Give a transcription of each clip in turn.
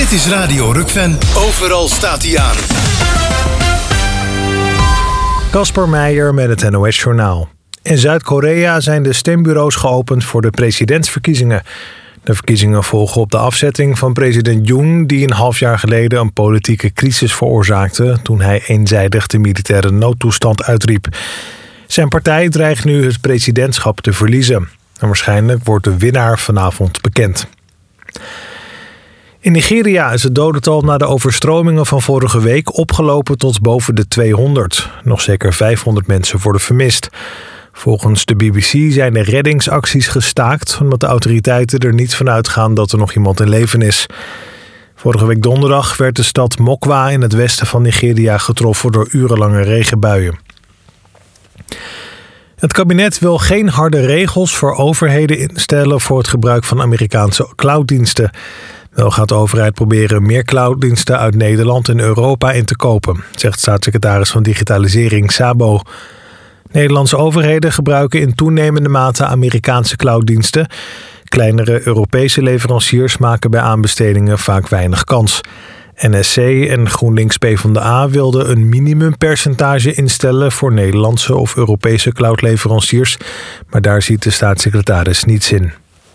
Dit is Radio Rukven. Overal staat hij aan. Casper Meijer met het NOS-journaal. In Zuid-Korea zijn de stembureaus geopend voor de presidentsverkiezingen. De verkiezingen volgen op de afzetting van president Yoon, die een half jaar geleden een politieke crisis veroorzaakte toen hij eenzijdig de militaire noodtoestand uitriep. Zijn partij dreigt nu het presidentschap te verliezen. En waarschijnlijk wordt de winnaar vanavond bekend. In Nigeria is het dodental na de overstromingen van vorige week opgelopen tot boven de 200. Nog zeker 500 mensen worden vermist. Volgens de BBC zijn de reddingsacties gestaakt omdat de autoriteiten er niet van uitgaan dat er nog iemand in leven is. Vorige week donderdag werd de stad Mokwa in het westen van Nigeria getroffen door urenlange regenbuien. Het kabinet wil geen harde regels voor overheden instellen voor het gebruik van Amerikaanse clouddiensten. Wel gaat de overheid proberen meer clouddiensten uit Nederland en Europa in te kopen, zegt staatssecretaris van Digitalisering Sabo. Nederlandse overheden gebruiken in toenemende mate Amerikaanse clouddiensten. Kleinere Europese leveranciers maken bij aanbestedingen vaak weinig kans. NSC en GroenLinks PvdA wilden een minimumpercentage instellen voor Nederlandse of Europese cloudleveranciers, maar daar ziet de staatssecretaris niets in.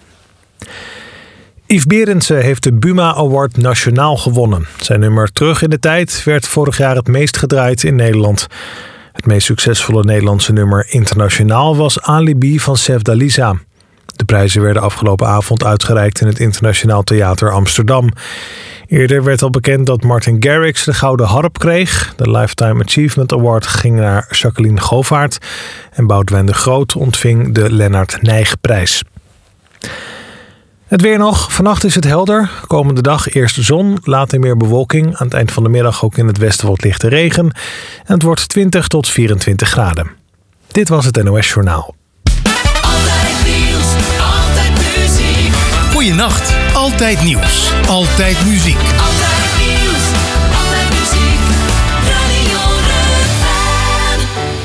Yves Berendsen heeft de Buma Award nationaal gewonnen. Zijn nummer Terug in de Tijd werd vorig jaar het meest gedraaid in Nederland. Het meest succesvolle Nederlandse nummer internationaal was Alibi van Sef Dalisa. De prijzen werden afgelopen avond uitgereikt in het Internationaal Theater Amsterdam. Eerder werd al bekend dat Martin Garrix de Gouden Harp kreeg. De Lifetime Achievement Award ging naar Jacqueline Govaert. En Boudewijn de Groot ontving de Lennart Nijgprijs. Het weer nog. Vannacht is het helder. Komende dag eerst zon, later meer bewolking. Aan het eind van de middag ook in het westen wat lichte regen. En het wordt 20 tot 24 graden. Dit was het NOS Journaal. Altijd nieuws, altijd muziek. Goeienacht. Altijd nieuws. Altijd muziek. Altijd nieuws, altijd muziek. Radio Rukven.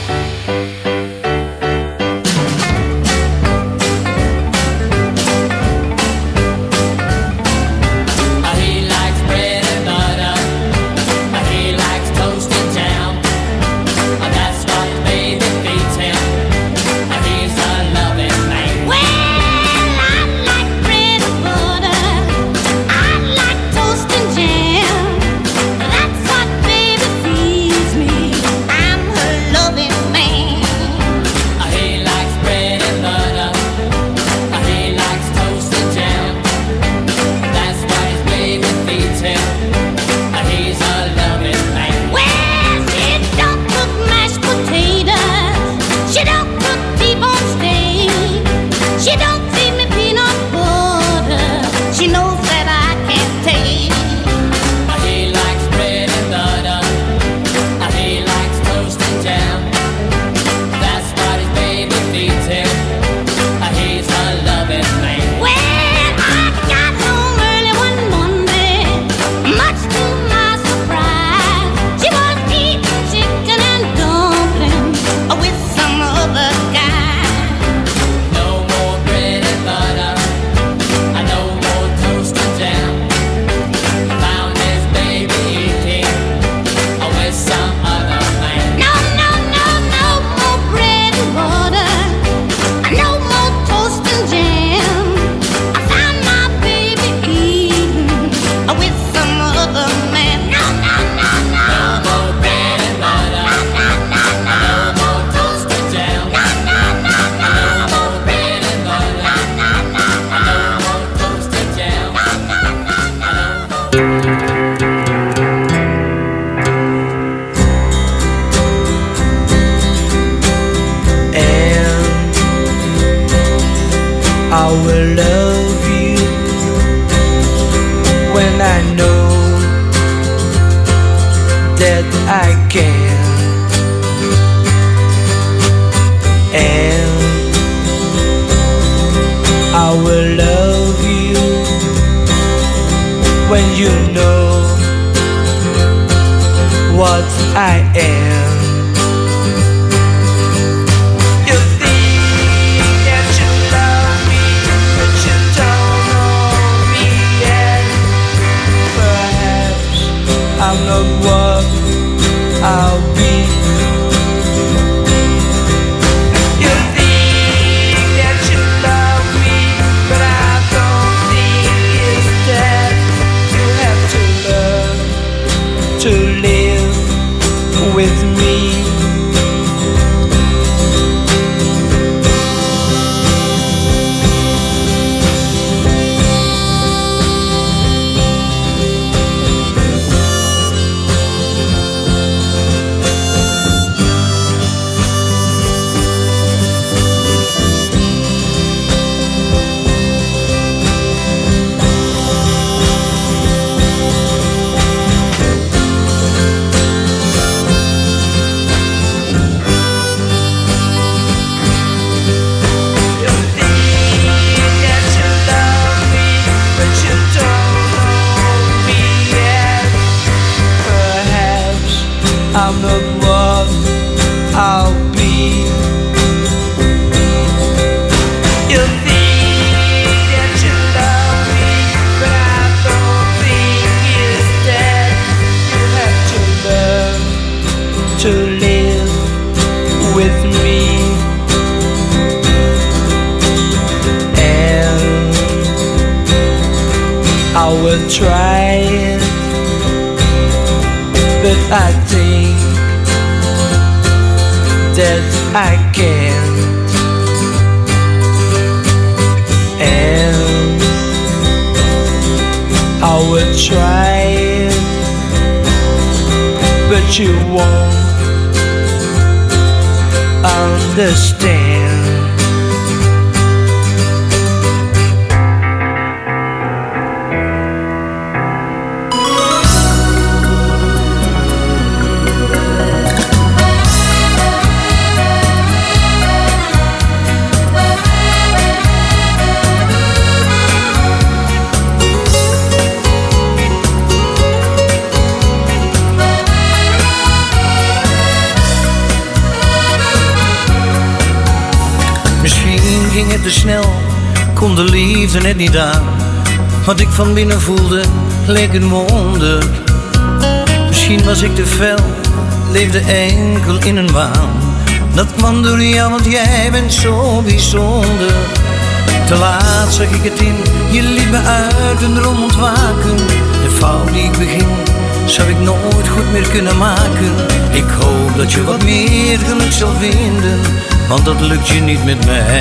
He likes bread and butter. He likes toast and jam. That's what baby feeds him. He's a loving man. Well, I like bread and butter. I like toast and jam. That's what baby feeds me. I'm her loving man. He likes bread and butter. He likes toast and jam. That's what his baby feeds him. He's a loving man. Well, she don't cook mashed potatoes. She don't cook T-bone steak. She don't feed me peanut butter. She knows that I can't take. He likes bread and butter. He likes toast and jam. That's what his baby feeds him. He's a loving man. Well, I got home early one Monday, much to my surprise. She was eating chicken and dumplings with some other guy. No more bread and butter. No more toast and jam. Found his baby eating with some other man. No, no, no, no more bread and butter. No more toast and jam. I found my baby eating with some other man. No, no, no, no. No more bread and butter. No more toast and jam. No more bread and butter. No more toast and jam. And I will love you when I know that I can. And I will love you when you know what I am. You think that you love me, but you don't know me yet. But not what I'll be. You think that you love me, but I don't think it's that. You have to learn to live with me. I'm not what I'll be. You think that you love me, but I don't think it's that. You have to learn to live with me. And I will try it, but I think that I can't. And I will try it, but you won't understand. Ging het te snel, kon de liefde net niet aan. Wat ik van binnen voelde, leek een wonder. Misschien was ik te fel, leefde enkel in een waan. Dat kwam door jou, want jij bent zo bijzonder. Te laat zag ik het in, je liet me uit een droom ontwaken. De fout die ik beging, zou ik nooit goed meer kunnen maken. Ik hoop dat je wat meer geluk zal vinden, want dat lukt je niet met mij.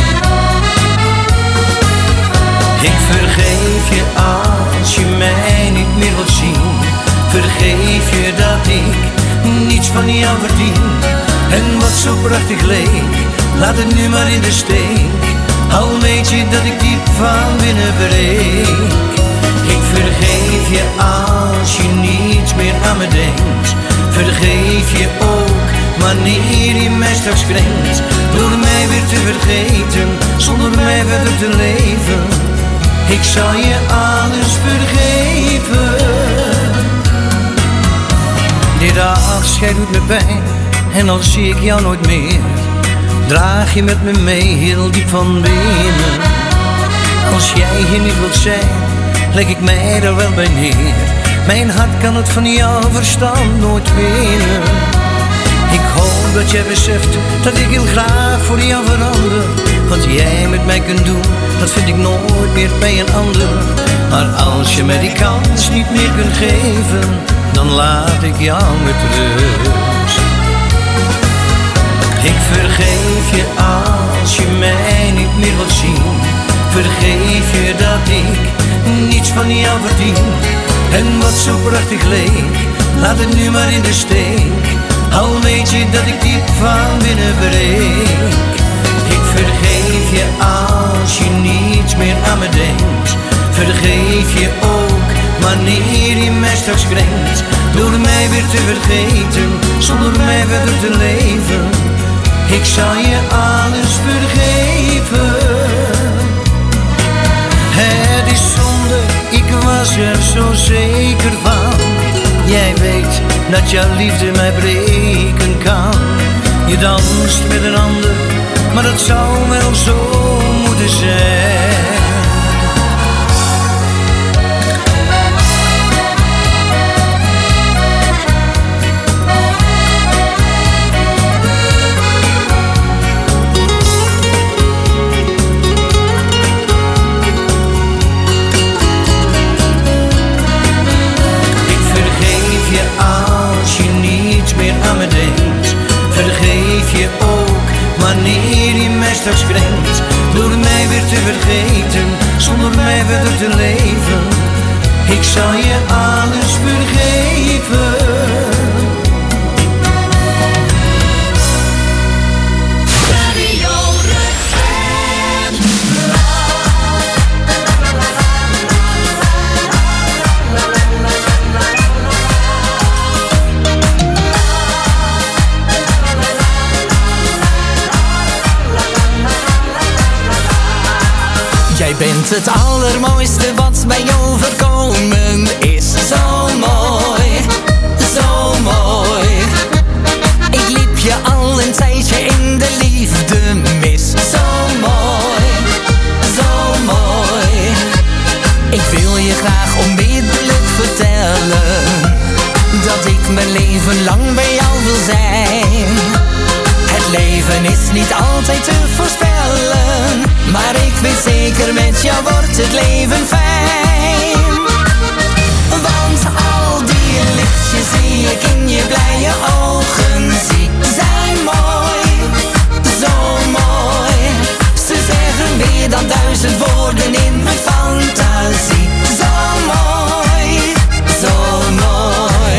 Ik vergeef je als je mij niet meer wilt zien. Vergeef je dat ik niets van jou verdien. En wat zo prachtig leek, laat het nu maar in de steek. Al weet je dat ik diep van binnen breek. Ik vergeef je als je niets meer aan me denkt. Vergeef je ook wanneer je mij straks krenkt. Door mij weer te vergeten, zonder mij verder te leven. Ik zal je alles vergeven. Dit afscheid doet me pijn, en al zie ik jou nooit meer, draag je met me mee heel diep van binnen. Als jij hier niet wilt zijn, leg ik mij er wel bij neer. Mijn hart kan het van jouw verstand nooit winnen. Ik hoop dat jij beseft dat ik heel graag voor jou verander. Wat jij met mij kunt doen, dat vind ik nooit meer bij een ander. Maar als je mij die kans niet meer kunt geven, dan laat ik jou met rust. Ik vergeef je als je mij niet meer wilt zien. Vergeef je dat ik niets van jou verdien. En wat zo prachtig leek, laat het nu maar in de steek. Al weet je dat ik diep van binnen breek. Ik vergeef je als je niets meer aan me denkt. Vergeef je ook wanneer je mij straks krenkt. Door mij weer te vergeten, zonder mij verder te leven. Ik zal je alles vergeven. Het is zonde, ik was er zo zeker van. Jij weet dat jouw liefde mij breken kan. Je danst met een ander, maar dat zou wel zo moeten zijn. vergeten, zonder mij verder te leven. Ik zal je alles vergeven. Jij bent het allermooiste wat mij overkomen is. Zo mooi, zo mooi. Ik liep je al een tijdje in de liefde mis. Zo mooi, zo mooi. Ik wil je graag onmiddellijk vertellen dat ik mijn leven lang bij jou wil zijn. Het leven is niet altijd te voorspellen, maar ik weet zeker met jou wordt het leven fijn. Want al die lichtjes die ik in je blije ogen zie, zijn mooi, zo mooi. Ze zeggen meer dan 1000 woorden in mijn fantasie. Zo mooi, zo mooi.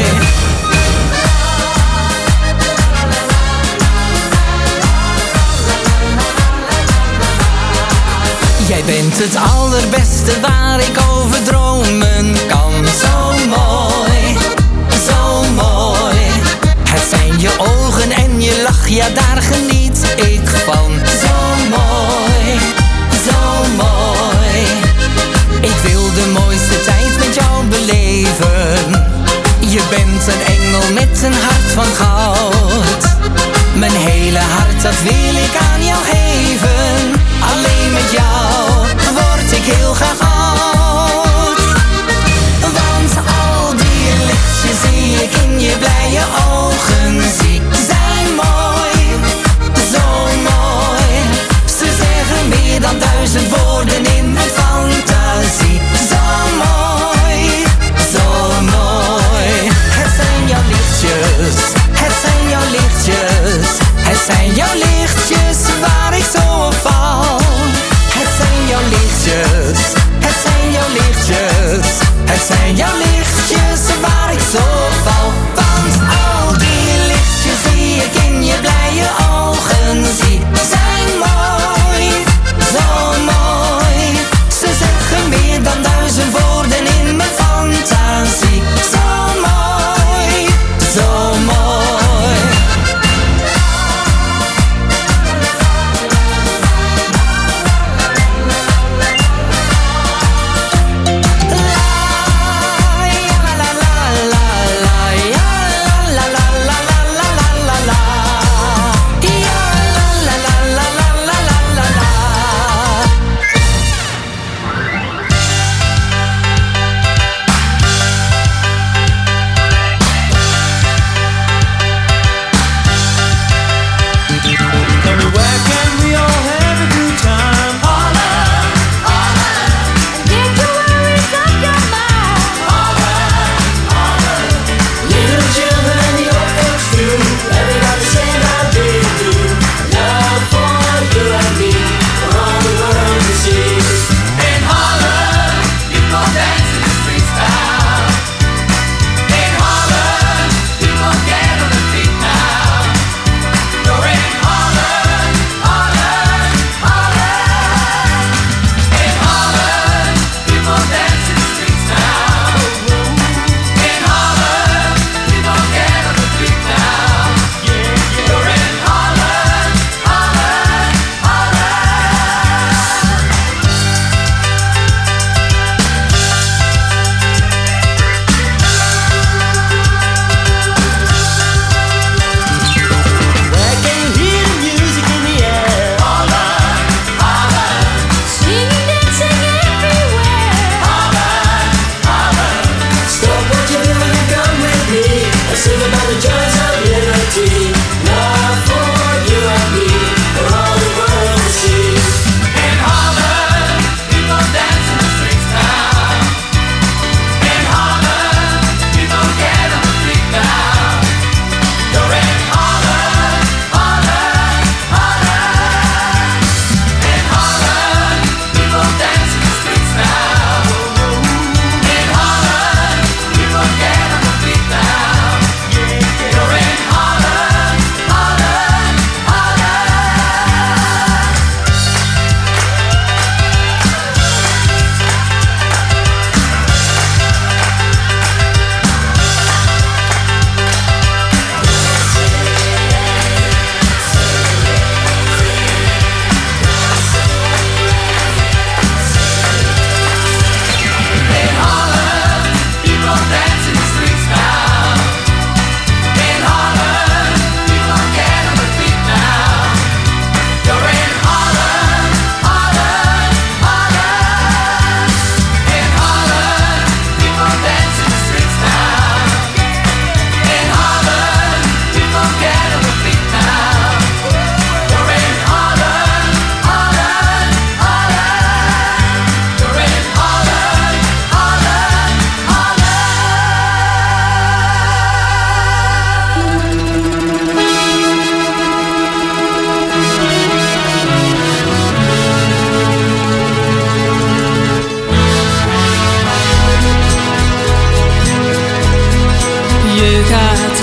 Jij bent het allerbeste waar ik over dromen kan. Zo mooi, zo mooi. Het zijn je ogen en je lach, ja daar geniet ik van. Zo mooi, zo mooi. Ik wil de mooiste tijd met jou beleven. Je bent een engel met een hart van goud. Mijn hele hart, dat wil ik aan jou geven. Alleen met jou word ik heel graag oud. Want al die lichtjes die ik in je blije ogen zie, zijn mooi, zo mooi. Ze zeggen meer dan 1000 woorden in mijn fantasie. Zo mooi, zo mooi. Het zijn jouw lichtjes, het zijn jouw lichtjes. Het zijn jouw lichtjes waar ik zo op val. Het zijn jouw lichtjes, het zijn jouw lichtjes. Het zijn jouw lichtjes waar ik zo op val. Want al die lichtjes die ik in je blije ogen zie, zijn mooi, zo mooi. Ze zeggen meer dan 1000 woorden in mijn fantasie. Zo mooi, zo mooi.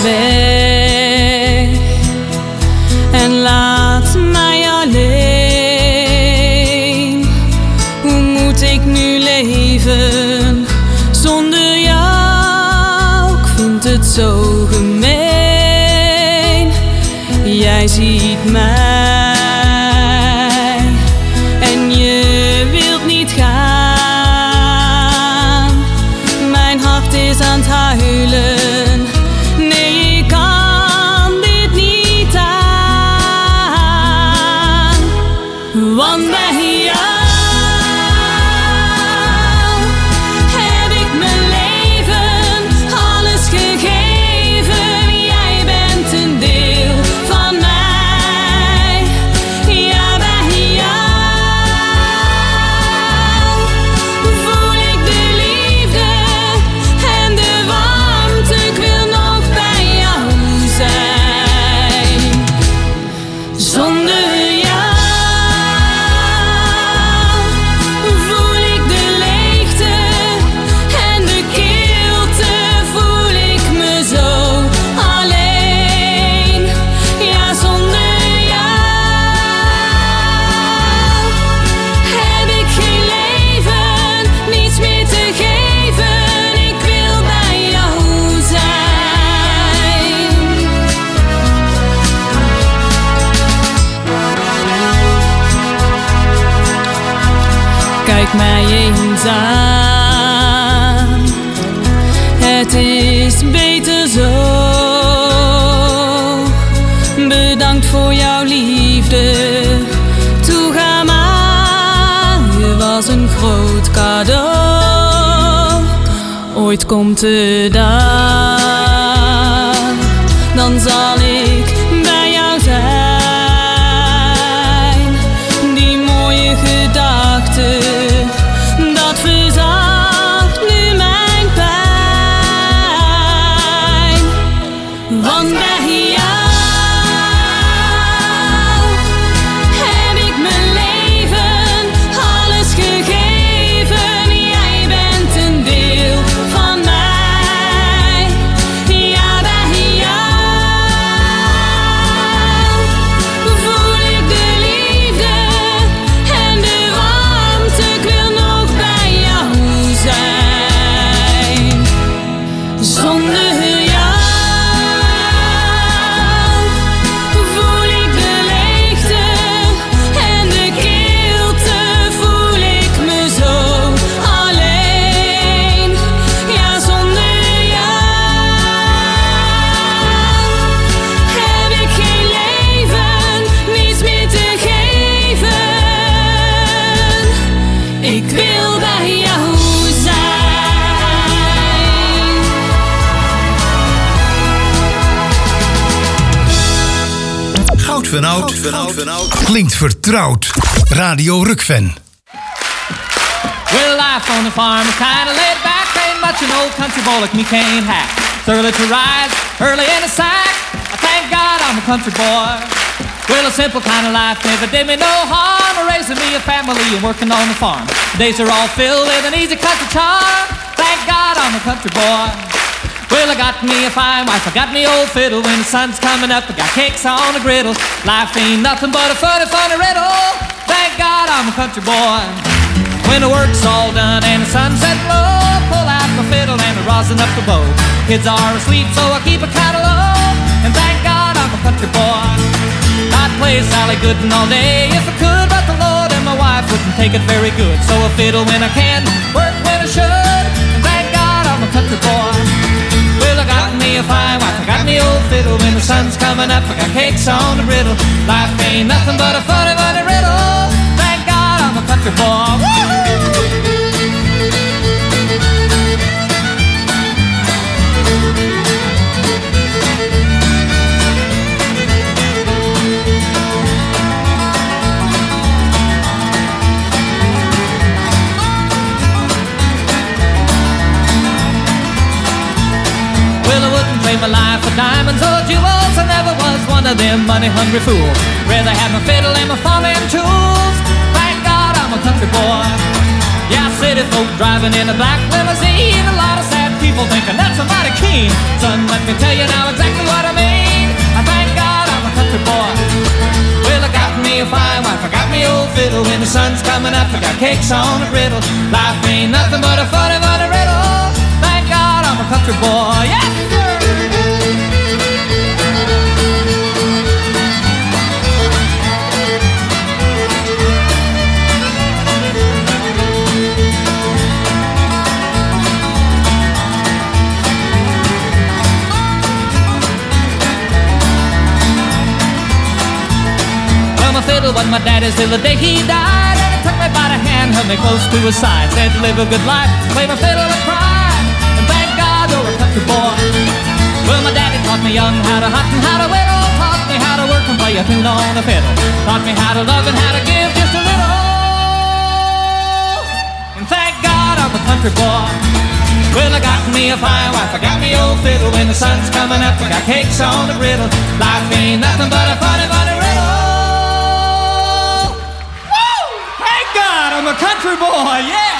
weg en laat mij alleen. Hoe moet ik nu leven zonder jou? Ik vind het zo gemeen. Jij ziet mij en je wilt niet gaan. Mijn hart is aan het huilen. Nee, ik kan dit niet aan. Want bij jou heb ik mijn leven alles gegeven. Jij bent een deel van mij. Ja, bij jou voel ik de liefde en de warmte. Ik wil nog bij jou zijn. Zonder jou voel ik de leegte en de kilte. Voel ik me zo alleen. Ja, zonder jou heb ik geen leven, niets meer te geven. Ik wil bij jou zijn. Kijk mij eens aan. Het is beter zo. Bedankt voor jouw liefde. Toe, ga maar. Je was een groot cadeau. Ooit komt de dag, dan zal ik bij jou zijn. Die mooie gedachte, dat verzacht nu mijn pijn. Want bij jou heb ik mijn leven alles gegeven. Jij bent een deel van mij. Ja, bij jou voel ik de liefde en de warmte. Ik wil nog bij jou zijn. Zonder jou voel ik de leegte en de kilte. Voel ik me zo alleen. Ja, zonder jou heb ik geen leven, niets meer te geven. Ik wil bij jou zijn. Goud van Oud klinkt vertrouwd. Radio Rukven. Well, life on the farm is kinda laid back. Ain't much an old country boy like me can't hack. It's early to rise, early in the sack. I thank God I'm a country boy. Well, a simple kind of life never did me no harm. Raising me a family and working on the farm. Days are all filled with an easy country charm. Thank God I'm a country boy. Well, I got me a fine wife, I got me old fiddle. When the sun's coming up, I got cakes on the griddle. Life ain't nothing but a funny, funny riddle. Thank God I'm a country boy. When the work's all done and the sunset low, pull out my fiddle and I rosin up the bow. Kids are asleep, so I keep it kinda low. And thank God I'm a country boy. I'd play Sally Gooden all day if I could, but the Lord and my wife wouldn't take it very good. So I fiddle when I can, work when I should. And thank God I'm a country boy. Well, I got me a fine wife, I got me old fiddle. When the sun's coming up, I got cakes on the griddle. Life ain't nothing but a funny, funny riddle. Thank God I'm a country boy. Woo-hoo! My life for diamonds or jewels. I never was one of them money-hungry fools. Rather have my fiddle and my farming tools. Thank God I'm a country boy. Yeah, city folk driving in a black limousine. A lot of sad people thinking that's somebody keen. Son, let me tell you now exactly fiddle. When the sun's coming up, I got cakes on the griddle. Life ain't nothing but a funny, funny riddle. Thank God I'm a country boy, yes sir. Fiddle, but my daddy's till the day he died. And he took me by the hand, held me close to his side, said to live a good life, play my fiddle and cry. And thank God you're a country boy. Well, my daddy taught me young how to hunt and how to whittle, taught me how to work and play a tune on the fiddle, taught me how to love and how to give just a little. And thank God I'm a country boy. Well, I got me a fine wife, I got me old fiddle. When the sun's coming up, I got cakes on the griddle. Life ain't nothing but a funny, funny riddle. I'm a country boy, yeah!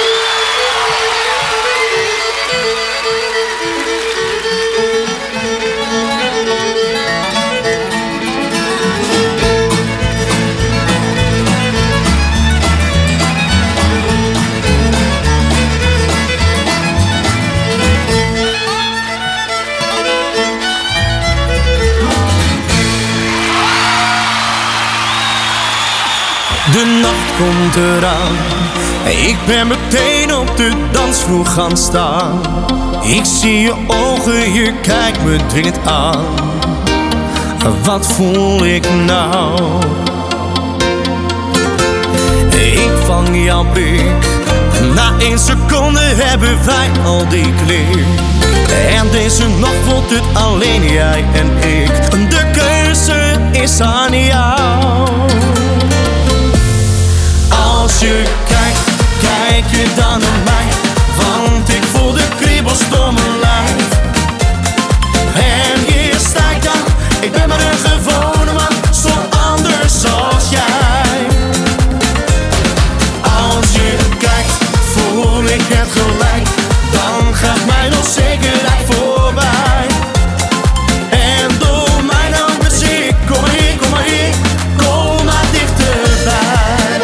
De nacht komt eraan, ik ben meteen op de dansvloer gaan staan. Ik zie je ogen, je kijkt me dwingend aan. Wat voel ik nou? Ik vang jouw blik, na 1 seconde hebben wij al die klik. En deze nacht wordt het alleen jij en ik. De keuze is aan jou. Als je kijkt, kijk je dan naar mij, want ik voel de kriebels door mijn lijf. En hier sta ik dan, ik ben maar een gewone man, zo anders als jij. Als je kijkt, voel ik het gelijk, dan gaat mijn onzekerheid voorbij. En door mijn handen zie ik, kom maar hier, kom maar hier, kom maar dichterbij.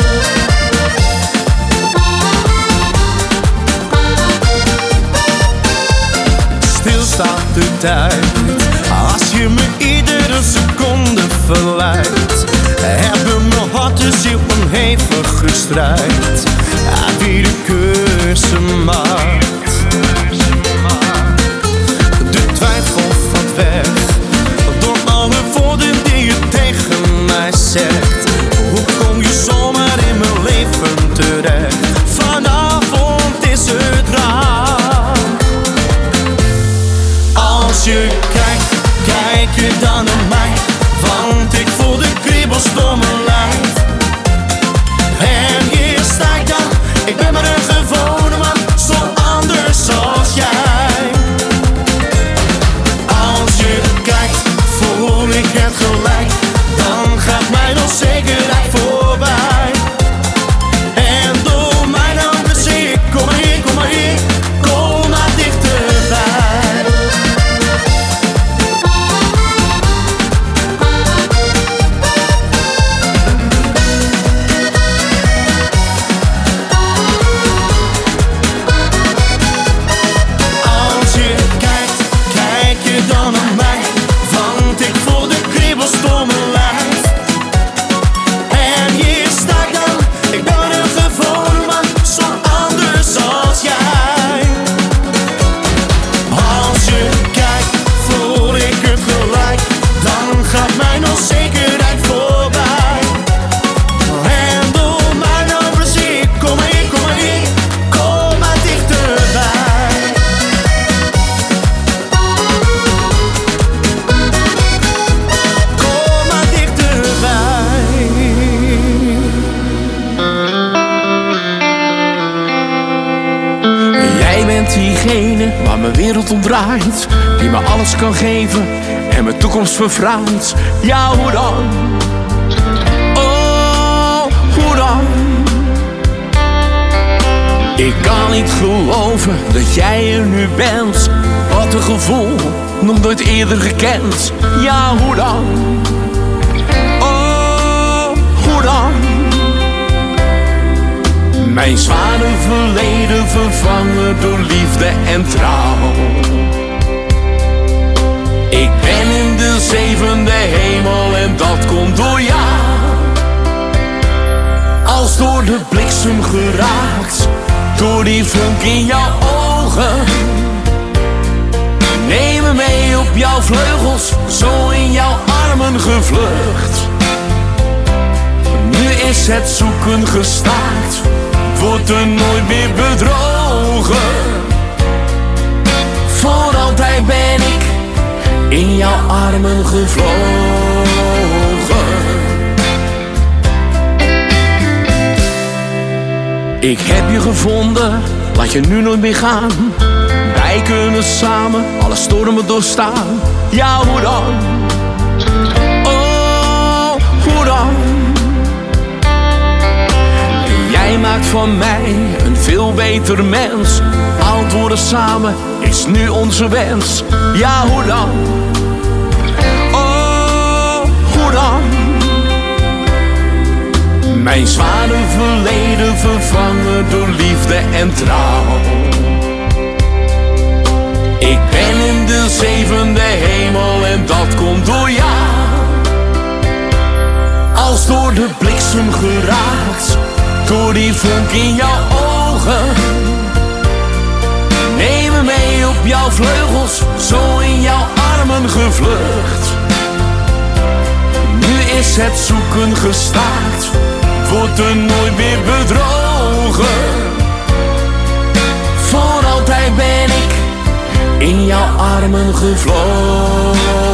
Stilstaat de tijd, als je me iedere seconde verleidt. Hebben mijn hart en ziel een hevige strijd. Wie de keuze maakt, de twijfel valt weg door alle woorden die je tegen mij zegt. Hoe kom je zomaar in mijn leven terecht? Vanavond is het raar. Als je kijkt, kijk je dan naar mij, want ik voel de kriebels door mijn lijf. En hier sta ik dan, ik ben maar een gewone man, zo anders als jij. Als je kijkt, voel ik het gelijk, dan gaat mijn onzekerheid voorbij. En door mijn handen zie ik, kom maar hier, kom maar hier, kom maar dichterbij. Als je kijkt, kijk je dan naar mij, want ik voel de kriebels door mijn lijf. En hier sta ik dan, ik ben maar een gewone man, zo anders als jij. Als je kijkt, voel ik het gelijk, dan gaat mijn onzekerheid voorbij. En door mijn ogen zie ik, kom maar hier, kom maar hier, kom maar dichterbij. Kom maar dichterbij. Jij bent diegene waar mijn wereld om draait, die me alles kan geven en mijn toekomst verfraait. Ja, hoe dan? Oh, hoe dan? Ik kan niet geloven dat jij er nu bent. Wat een gevoel, nog nooit eerder gekend. Ja, hoe dan? Oh, hoe dan? Mijn zware verleden vervangen door liefde en trouw. Ik ben in de zevende hemel en dat komt door jou. Als door de bliksem geraakt, door die vonk in jouw ogen. Neem me mee op jouw vleugels, zo in jouw armen gevlucht. Nu is het zoeken gestaakt, wordt er nooit meer bedrogen. Voor altijd ben ik in jouw armen gevlogen. Ik heb je gevonden, laat je nu nooit meer gaan. Wij kunnen samen alle stormen doorstaan. Ja, hoe dan? Oh, hoe dan? Jij maakt van mij een veel beter mens. Oud worden samen is nu onze wens. Ja, hoe dan? Oh, hoe dan? Mijn zware verleden vervangen door liefde en trouw. Ik ben in de zevende hemel en dat komt door jou. Als door de bliksem geraakt, door die vonk in jouw ogen. Neem me mee op jouw vleugels, zo in jouw armen gevlucht. Nu is het zoeken gestaakt, wordt er nooit meer bedrogen. Voor altijd ben ik in jouw armen gevlogen.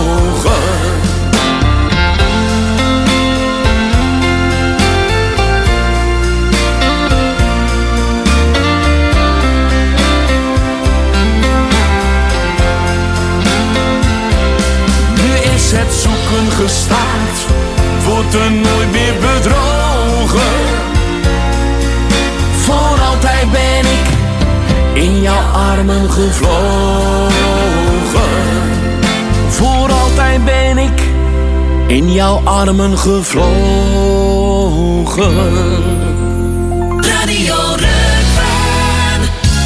Nu is het zoeken gestaakt, wordt er nooit meer bedrogen. Voor altijd ben ik in jouw armen gevlogen. Voor altijd ben ik in jouw armen gevlogen. Radio Rukven.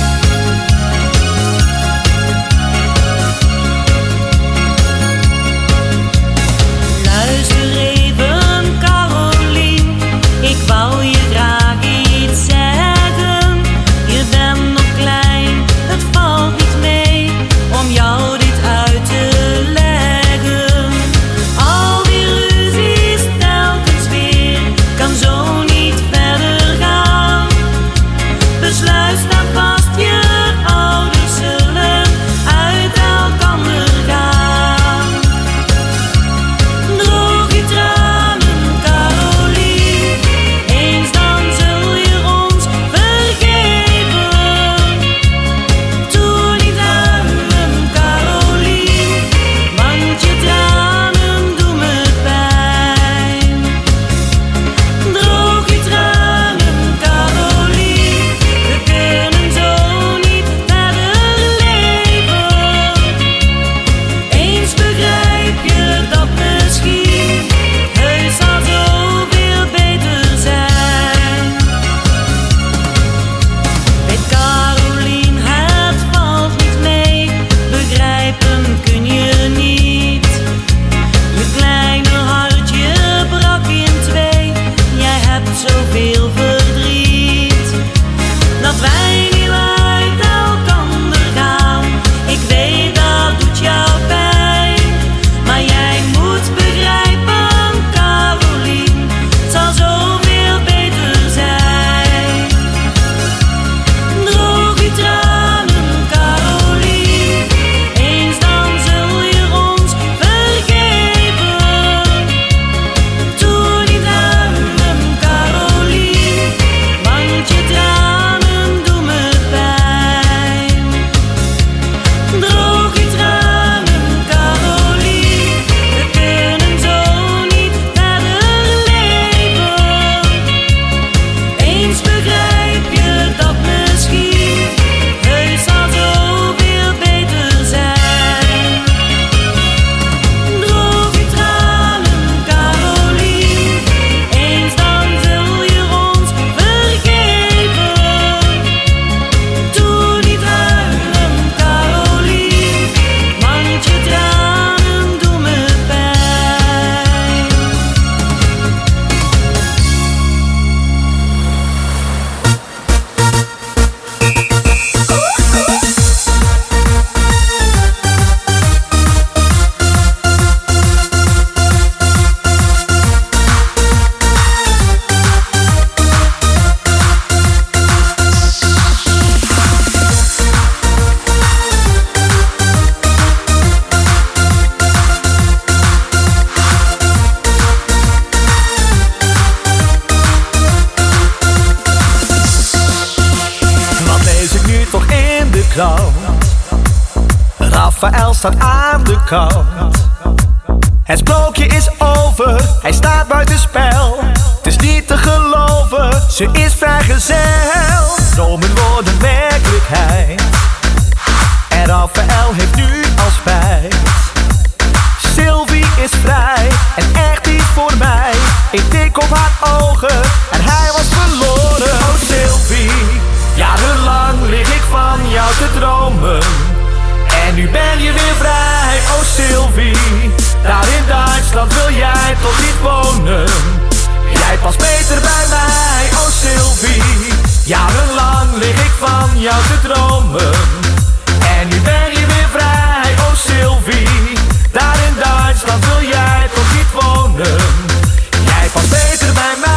Luister even, Carolien, ik wou je graag iets zeggen. Je bent nog klein, het valt niet mee om jou dit uit te leggen. Al die ruzies telkens weer, kan zo niet verder Raphaël staat aan de kant. Het sprookje is over, hij staat buitenspel. Het is niet te geloven, ze is vrijgezel. Dromen worden werkelijkheid. En Raphaël heeft nu al spijt. Sylvie is vrij en echt niet voor mij. Ik tik op haar ogen en hij was verloren. Oh Sylvie, jarenlang lig ik van jou te dromen. En nu ben je weer vrij, oh Sylvie. Daar in Duitsland wil jij toch niet wonen. Jij past beter bij mij, oh Sylvie. Jarenlang lig ik van jou te dromen. En nu ben je weer vrij, oh Sylvie. Daar in Duitsland wil jij toch niet wonen. Jij past beter bij mij.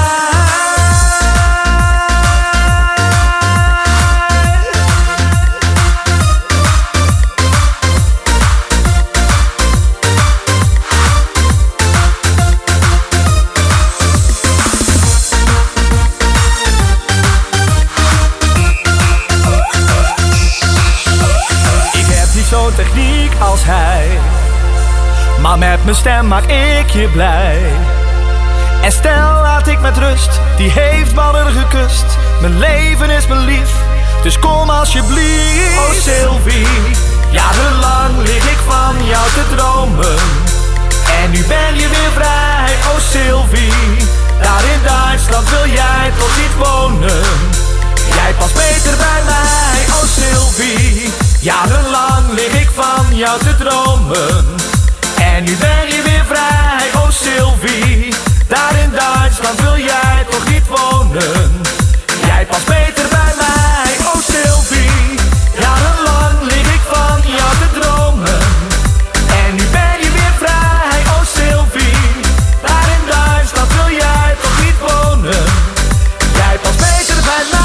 Zo'n techniek als hij, maar met mijn stem maak ik je blij. En stel laat ik met rust, die heeft mannen gekust. Mijn leven is mijn lief, dus kom alsjeblieft. Oh Sylvie, jarenlang lig ik van jou te dromen. En nu ben je weer vrij, oh Sylvie. Daar in Duitsland wil jij toch niet wonen. Jij past beter bij mij, oh Sylvie. Jarenlang lig ik van jou te dromen. En nu ben je weer vrij, oh Sylvie. Daar in Duitsland wil jij toch niet wonen. Jij past beter bij mij, oh Sylvie. Jarenlang lig ik van jou te dromen. En nu ben je weer vrij, oh Sylvie. Daar in Duitsland wil jij toch niet wonen. Jij past beter bij mij.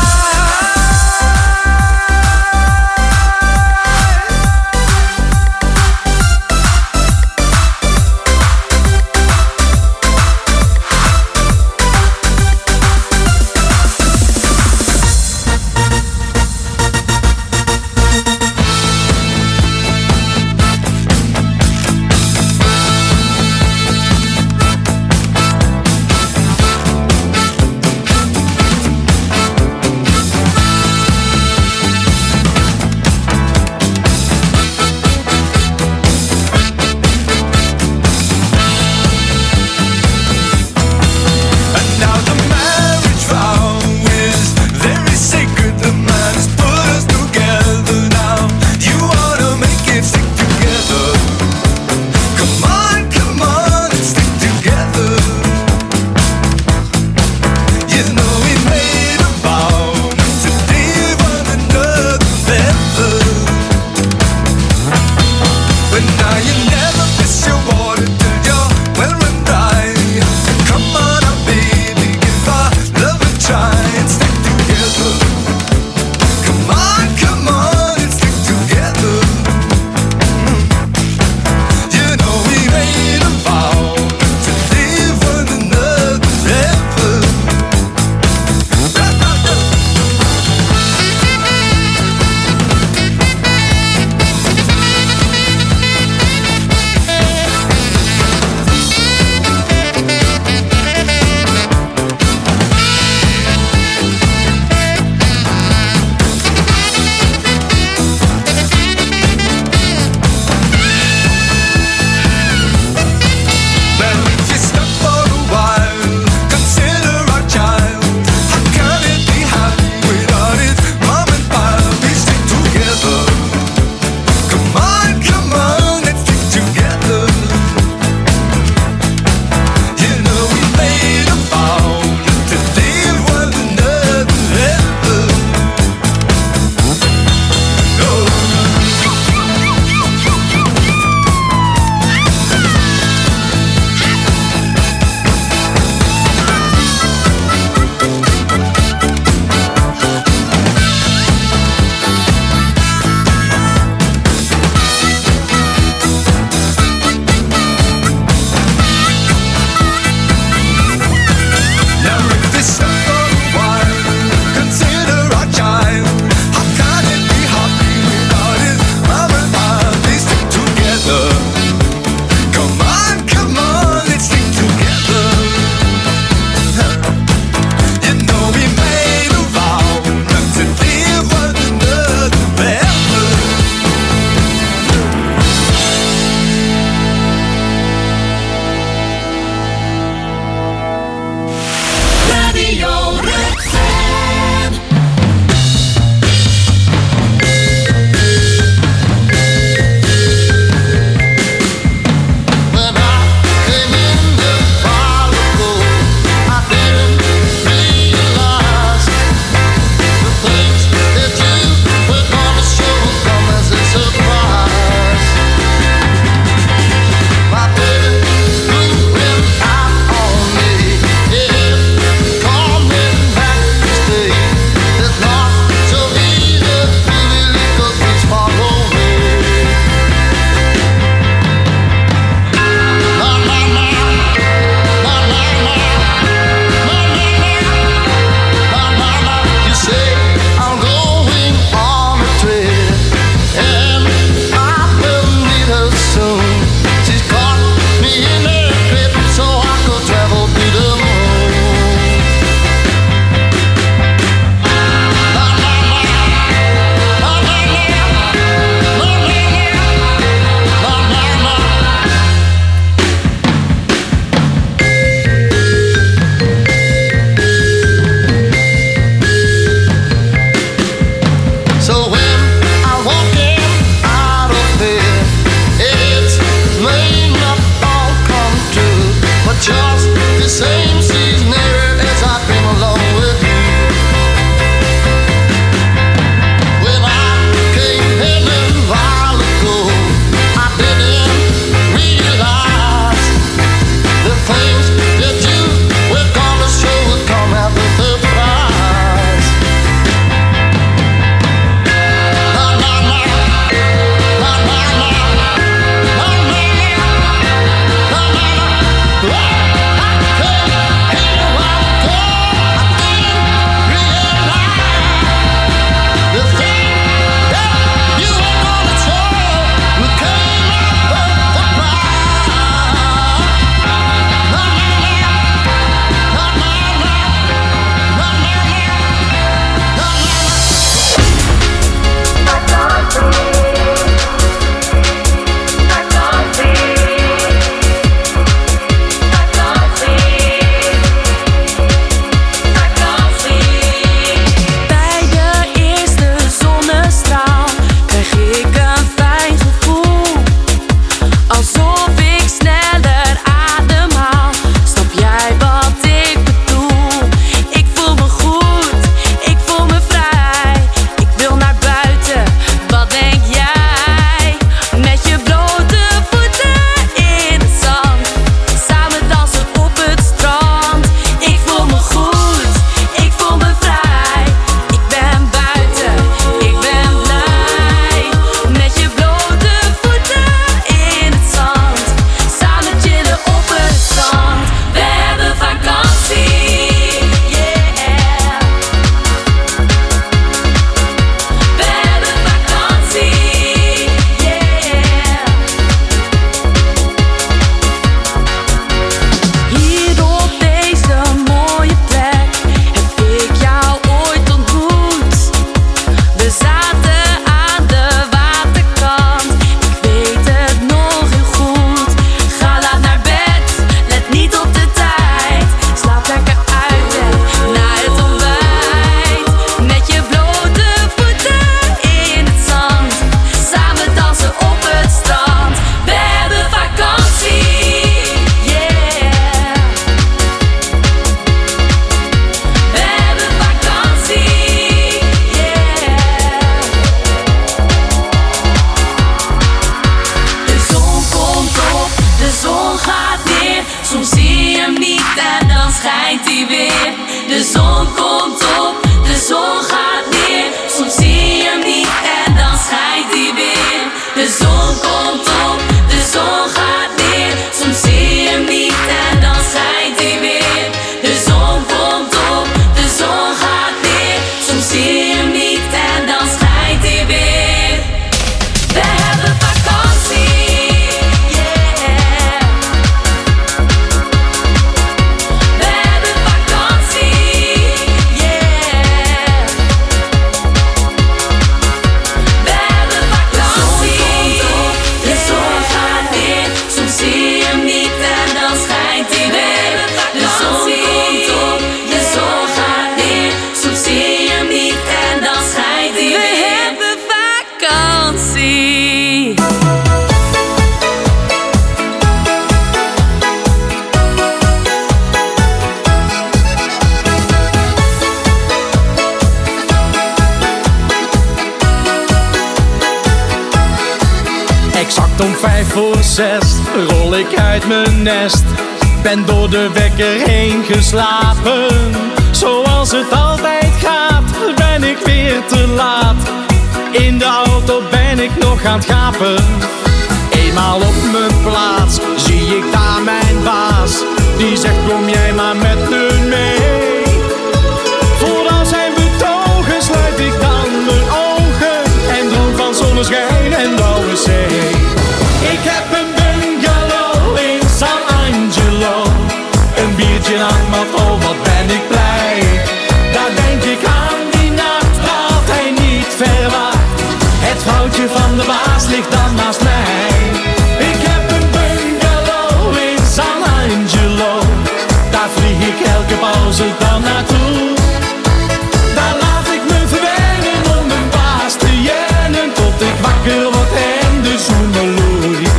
Om 5:45 rol ik uit mijn nest. Ben door de wekker heen geslapen. Zoals het altijd gaat, ben ik weer te laat. In de auto ben ik nog aan het gapen. Eenmaal op mijn plaats zie ik daar mijn baas. Die zegt kom jij maar met me mee. Voordat zijn betogen sluit ik dan mijn ogen. En droom van zonneschijn en blauwe zee. Ik heb een bungalow in San Angelo. Een biertje aan het mat, oh wat ben ik blij. Daar denk ik aan die nacht dat hij niet verwacht. Het vrouwtje van de baas ligt dan naast mij. Ik heb een bungalow in San Angelo. Daar vlieg ik elke pauze dan naartoe. Daar laat ik me verwennen om mijn baas te jennen. Tot ik wakker word en de zoen me loeit.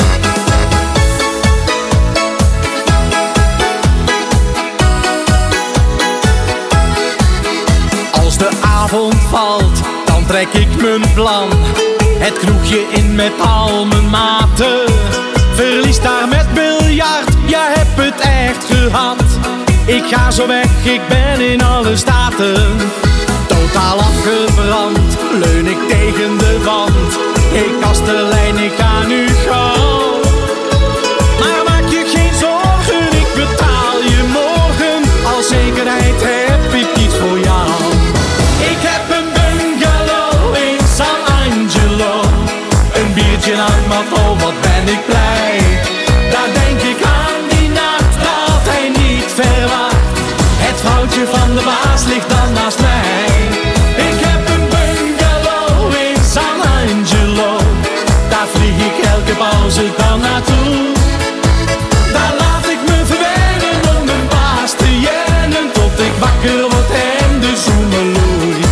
Als de avond valt, dan trek ik mijn plan. Het kroegje in met al mijn maten. Verlies daar met biljart, jij hebt het echt gehad. Ik ga zo weg, ik ben in alle staten. Totaal afgebrand, leun ik tegen de wand. Ik kastelein, ik ga nu gauw. Maar maak je geen zorgen, ik betaal je morgen. Als zekerheid heb ik iets voor jou. Ik heb een bungalow in San Angelo. Een biertje aan het mat, oh wat ben ik blij. Daar denk ik aan die nacht dat hij niet verwacht. Het vrouwtje van de baas ligt dan naast mij. Ik heb een bungalow in San Angelo. Daar vlieg ik elke pauze dan naartoe. Daar laat ik me verwennen om mijn baas te jennen. Tot ik wakker word en de zoen me loeit.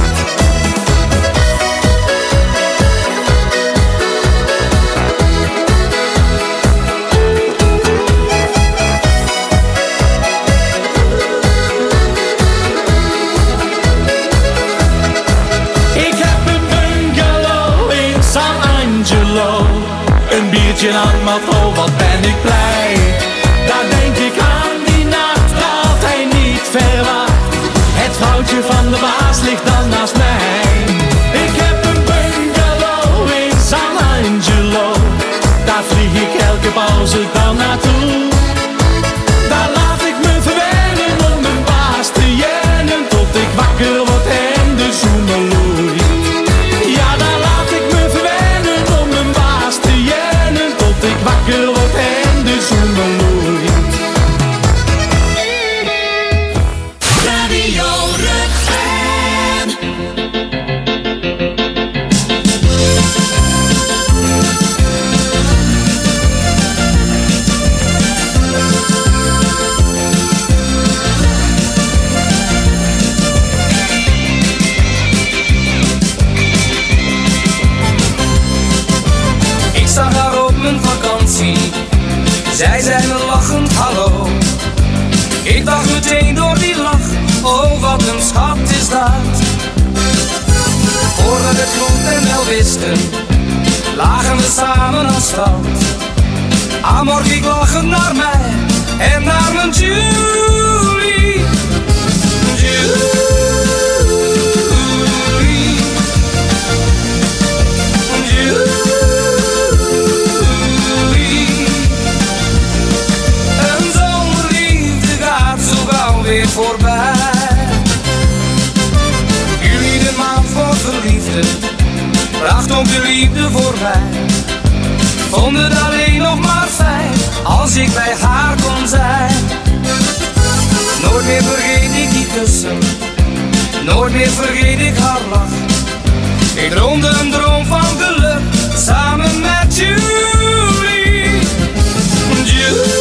Een biertje aan het mat, oh wat ben ik blij. Daar denk ik aan die nacht dat hij niet verwacht. Het vrouwtje van de baas ligt dan naast mij. Ik heb een bungalow in San Angelo. Daar vlieg ik elke pauze dan naartoe. Daar laat ik me verwennen om mijn baas te jennen. Tot ik wakker word en de zoen me loeit. Ja, daar laat ik me verwennen om mijn baas te jennen. Tot ik wakker word en de zoen me loeit. Radio Rukven. Ik zag haar op mijn vakantie, zij zei me lachend hallo. Ik dacht meteen door die lach, oh wat een schat is dat. Voordat we het goed en wel wisten, lagen we samen aan strand. Amor keek lachend naar mij en naar mijn Julie. Julie. Een zomerliefde gaat zo gauw weer voorbij. Jullie de maand voor verliefden bracht ook de liefde voorbij. Vond het alleen nog maar fijn als ik bij haar kon zijn. Nooit meer vergeet ik die kussen, nooit meer vergeet ik haar lach. Ik droomde een droom van geluk samen met Julie. Julie.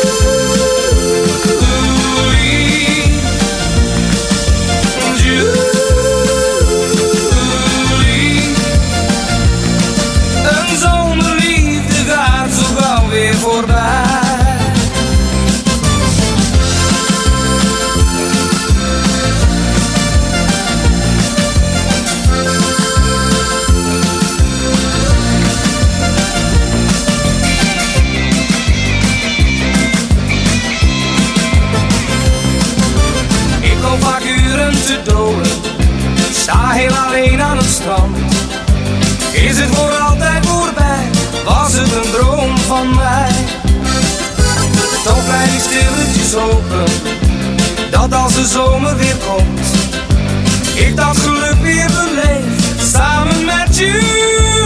Julie. Een zomerliefde gaat zo gauw weer voorbij. van mij. Toch blijf ik stilletjes hopen dat als de zomer weer komt, ik dat geluk weer beleef samen met Julie.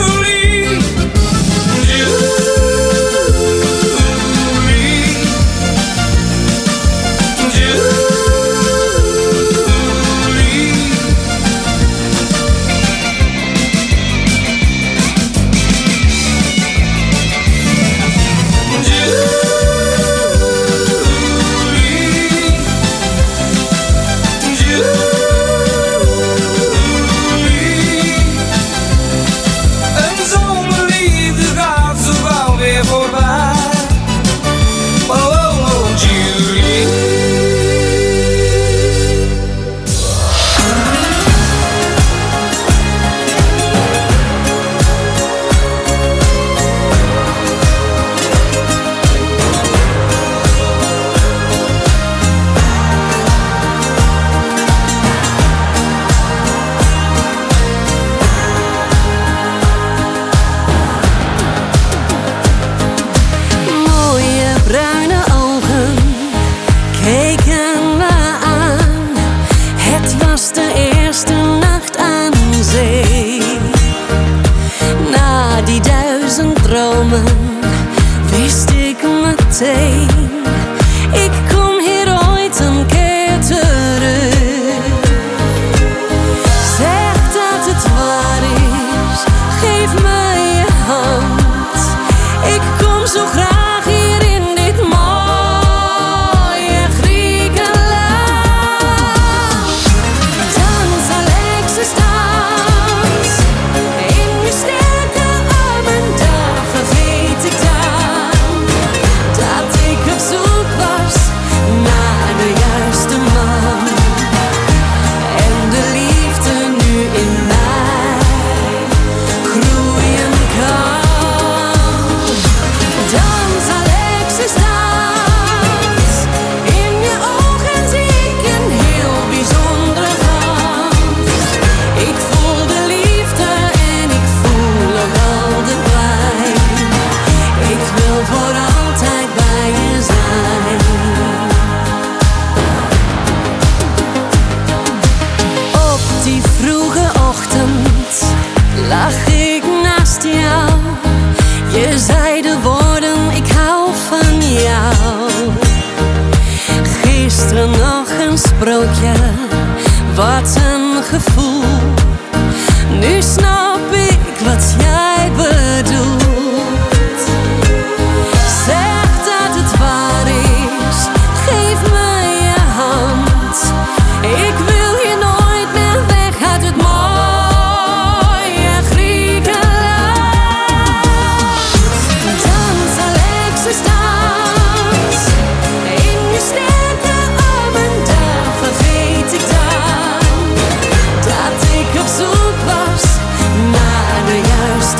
Wist ik meteen, ik kom hier ooit een keer terug. Zeg dat het waar is, geef me je hand. Ik kom zo graag hier in dit mooie Griekenland. Dans Alexis, dans in je sterke armen, daar vergeet ik dan dat ik op zoek was naar de juiste man. En de liefde nu in mij groeien kan. Dans Alexis, dans in je ogen zie ik een heel bijzondere glans. Ik voel de liefde en ik voel ook al de pijn. Ik wil voor altijd bij je zijn. Op die vroege ochtend lag ik naast jou. Je zei de woorden, ik hou van jou. Gisteren nog een sprookje, wat een gevoel. Nu snap ik wat jij bedoelt. Zeg dat het waar is, geef me je hand. Ik wil je nooit meer weg uit het mooie Griekenland. Dans Alexis, dans in je sterke armen, daar vergeet ik dan dat ik op zoek was naar de juiste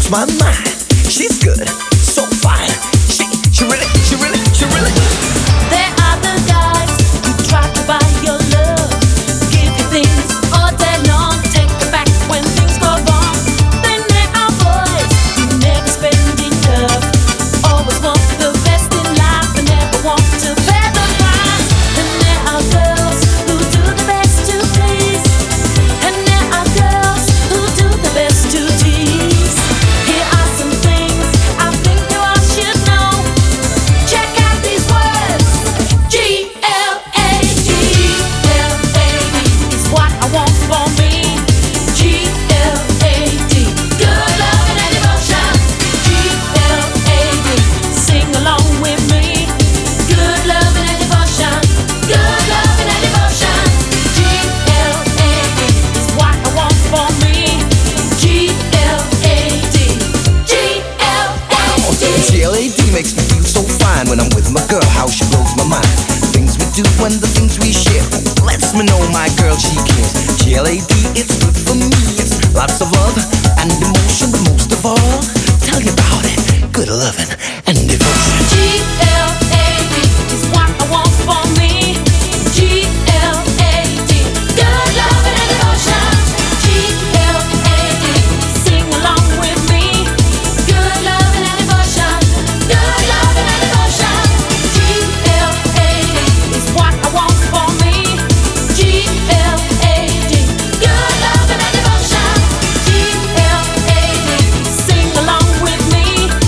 blows my mind. She's good, so fine. She really. There are the guys who try to buy your love, give you things all day long, take it back when things go wrong. Then there are boys who never spend enough, always want the best in life and never want to pay the price. And there are girls who do the best to please, and there are girls who do the best to tease. Here are some things I think you all should know. Check out these words. G-L-A-D. G-L-A-D is what I want for me. G-L-A-D. Good love and devotion. G-L-A-D. Sing along with me. Good love and devotion. Good love and devotion. G-L-A-D is what I want for me. G-L-A-D. G-L-A-D. G-L-A-D makes me feel so fine when I'm with my girl, how she blows my mind. Things we do and the things we share lets me know my girl, she cares. G-L-A-D, it's good for me. It's lots of love and emotion, but most of all, tell you about it. Good loving and devotion. G-L-A-D is what I want for me. G-L-A-D. Good love and devotion. G-L-A-D. Sing along with me. Good love and devotion. Good love and devotion. G-L-A-D is what I want for me. G-L-A-D. Good love and devotion. G-L-A-D. Sing along with me.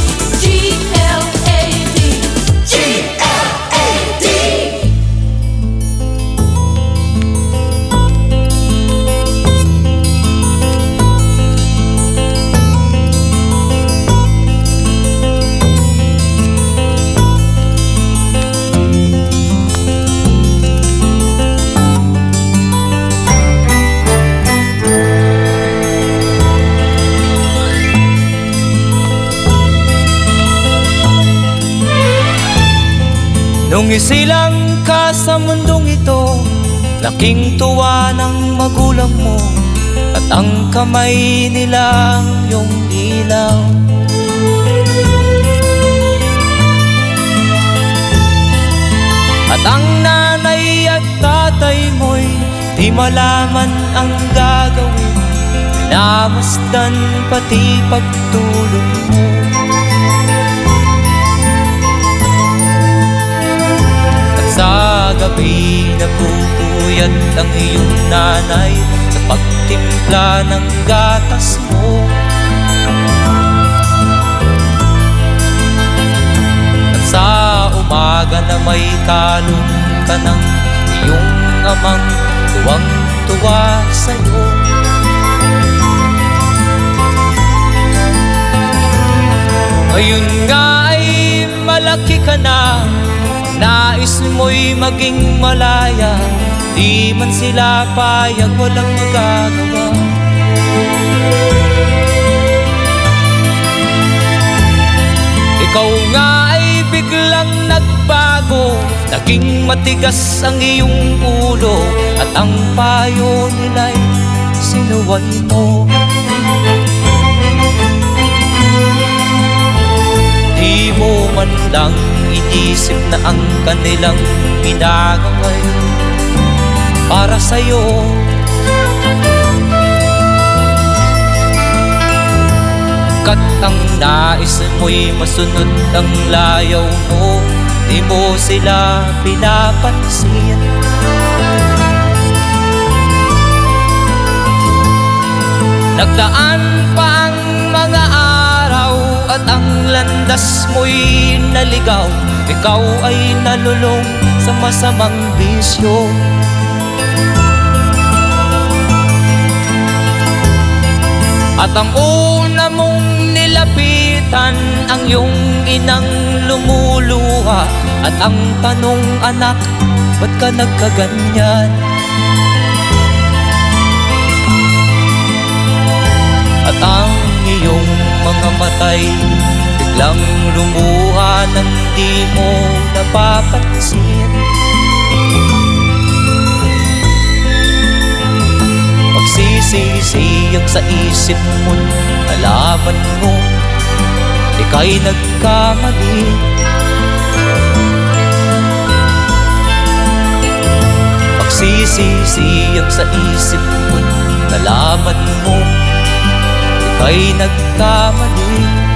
G-L-A-D. G-L-A-D. Nung isilang ka sa mundong ito, laking tuwa ng magulang mo, at ang kamay nilang iyong ilaw. At ang nanay at tatay mo'y di malaman ang gagawin, pinamasdan pati pagtulog mo. Sa gabi napupuyat ang iyong nanay sa pagtimpla ng gatas mo. At sa umaga na may kalong ka ng iyong amang tuwang-tuwa sa'yo. Ngayon nga ay malaki ka na, nais mo'y maging malaya, di man sila payag, walang magagawa. Ikaw nga ay biglang nagbago, naging matigas ang iyong ulo, at ang payo nila'y sinuway mo. Di mo man lang inisip na ang kanilang ginagawa'y para sa'yo. Kat ang nais mo'y masunod ang layaw mo, di mo sila pinapansin. Nagdaan pa ang mga araw at ang landas mo'y naligaw, ikaw ay nalulong sa masamang bisyo. At ang una mong nilapitan ang iyong inang lumuluha, at ang tanong, anak, ba't ka nagkaganyan? At ang iyong mga matay biglang lumuha nang di mo napapansin. Magsisisiyag sa isip mo, nalaman mo ika'y nagkamali. Pagsisisiyang sa isip mo't nalaman mo ika'y nagkamali.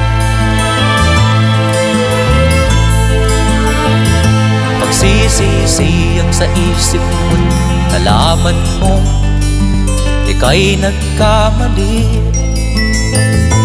Pagsisisiyang sa isip mo't nalaman mo ika'y nagkamali.